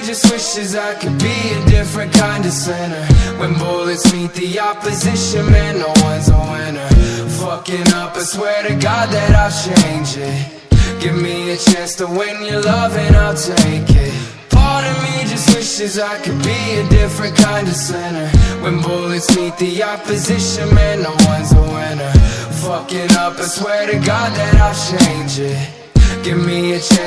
just wishes I could be a different kind of sinner. When bullets meet the opposition, man, no one's a winner. Fucking up, I swear to God that I'll change it. Give me a chance to win your love and I'll take it. Part of me just wishes I could be a different kind of sinner. When bullets meet the opposition, man, no one's a winner. Fucking up, I swear to God that I'll change it. Give me a chance